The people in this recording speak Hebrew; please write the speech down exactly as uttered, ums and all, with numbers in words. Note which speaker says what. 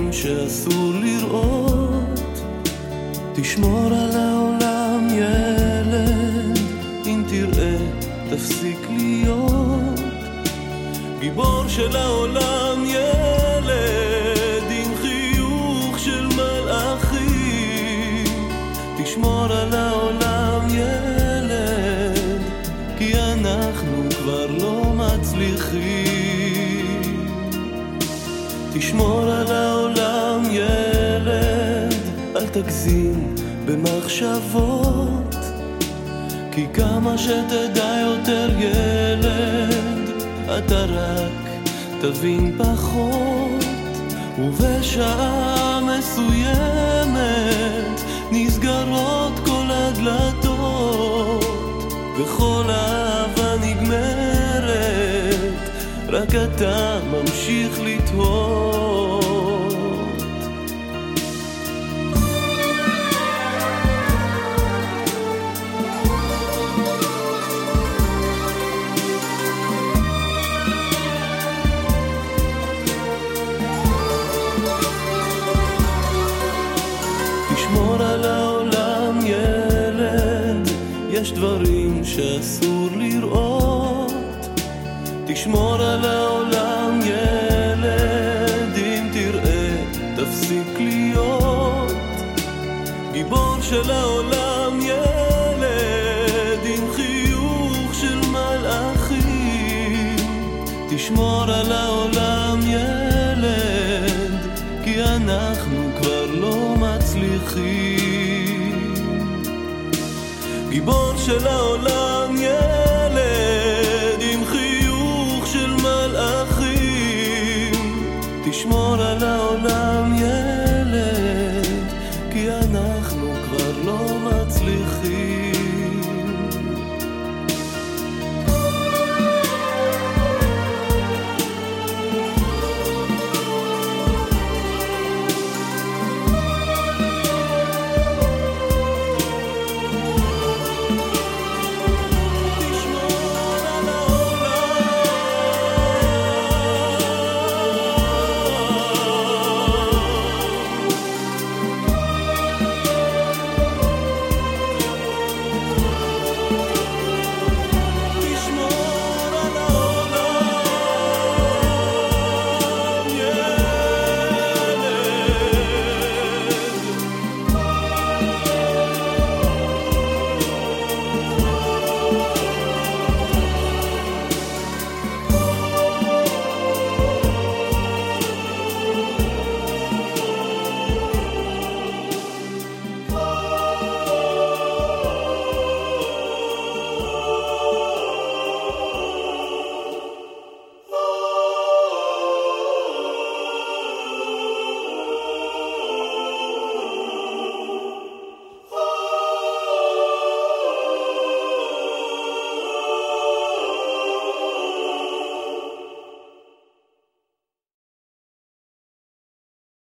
Speaker 1: שאסור לראות. תשמור על העולם ילד, אם תראה תפסיק להיות גיבור של העולם ילד, עם חיוך של מלאכים. תשמור על העולם ילד, כי אנחנו כבר לא מצליחים. תשמור על העולם ילד, אל תגזים במחשבות, כי כמה שתדע יותר ילד, אתה רק תבין פחות. ובשעה מסוימת נסגרות כל הדלתות, וכל אהבה נגמרת, רק אתה ממשיך לתהות. תשמור על העולם ילד, יש דברים שאסור לראות. תשמור על העולם ילד, אם תראה תפסיק להיות גיבור של העולם ילד, עם חיוך של מלאכים. תשמור על העולם ילד, כי אנחנו כבר לא מצליחים. גיבור של העולם ילד,